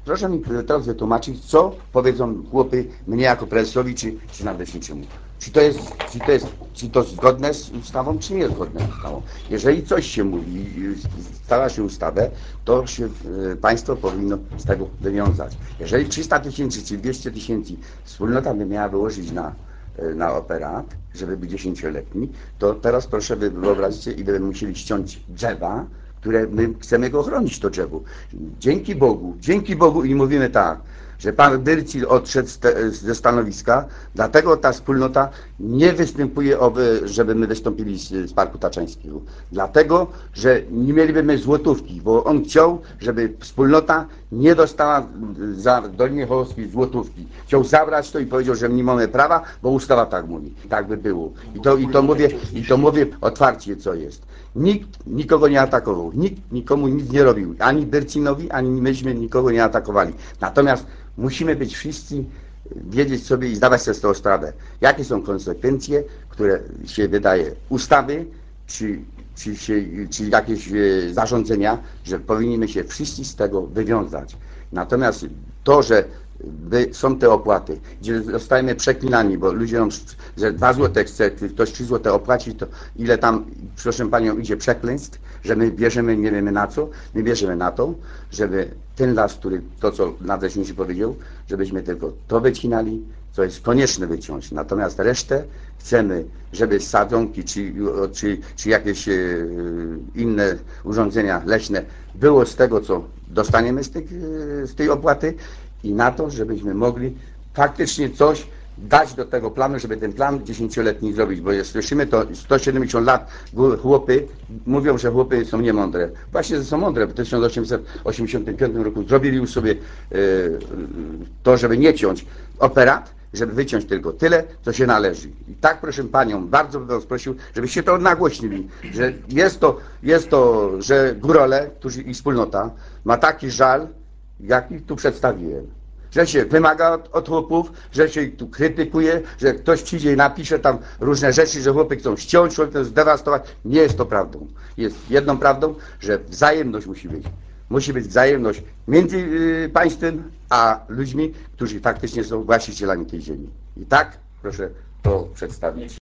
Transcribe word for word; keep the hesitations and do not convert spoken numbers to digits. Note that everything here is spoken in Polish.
Proszę mi teraz wytłumaczyć, co powiedzą chłopy mnie jako prezesowi, czy, czy nadleśniczemu. Czy to jest, czy to jest, czy to zgodne z ustawą, czy nie jest zgodne z ustawą. Jeżeli coś się mówi i stara się ustawę, to się e, państwo powinno z tego wywiązać. Jeżeli trzysta tysięcy czy dwieście tysięcy wspólnota by miała wyłożyć na, e, na operat, żeby być dziesięcioletni, to teraz proszę wy wyobraźcie sobie, ile by musieli ściąć drzewa, które my chcemy go chronić, to drzewo. Dzięki Bogu, dzięki Bogu i mówimy tak, że pan Dyrcil odszedł ze stanowiska, dlatego ta wspólnota nie występuje, o, żeby my wystąpili z, z Parku Taczańskiego. Dlatego, że nie mielibyśmy złotówki, bo on chciał, żeby wspólnota nie dostała za Dolinie Chołowskiej złotówki. Chciał zabrać to i powiedział, że nie mamy prawa, bo ustawa tak mówi. Tak by było. I to, i to, mówię, i to mówię otwarcie, co jest. Nikt nikogo nie atakował, nikt nikomu nic nie robił, ani Dyrcinowi, ani myśmy nikogo nie atakowali. Natomiast musimy być wszyscy, wiedzieć sobie i zdawać sobie z tego sprawę, jakie są konsekwencje, które się wydaje ustawy, czy, czy, się, czy jakieś zarządzenia, że powinniśmy się wszyscy z tego wywiązać. Natomiast to, że są te opłaty, gdzie zostajemy przeklinani, bo ludzie nam, że dwa złote chce, ktoś trzy złote opłacić, to ile tam, proszę panią, idzie przekleństw, że my bierzemy, nie wiemy na co, my bierzemy na to, żeby ten las, który, to co nadleśniczy powiedział, żebyśmy tylko to wycinali, co jest konieczne wyciąć. Natomiast resztę chcemy, żeby sadzonki czy, czy, czy jakieś inne urządzenia leśne było z tego, co dostaniemy z, tych, z tej opłaty, i na to, żebyśmy mogli faktycznie coś dać do tego planu, żeby ten plan dziesięcioletni zrobić, bo jest, słyszymy to sto siedemdziesiąt lat, chłopy mówią, że chłopy są niemądre. Właśnie, że są mądre. W tysiąc osiemset osiemdziesiątym piątym roku zrobili już sobie to, żeby nie ciąć operat, żeby wyciąć tylko tyle, co się należy. I tak, proszę panią, bardzo bym was prosił, żebyście to nagłośnili, że jest to, jest to, że górole, którzy i wspólnota ma taki żal, jaki tu przedstawiłem. Że się wymaga od, od chłopów, że się tu krytykuje, że ktoś przyjdzie i napisze tam różne rzeczy, że chłopy chcą ściąć, chłopy chcą zdewastować. Nie jest to prawdą. Jest jedną prawdą, że wzajemność musi być. Musi być wzajemność między y, państwem a ludźmi, którzy faktycznie są właścicielami tej ziemi. I tak proszę to przedstawić.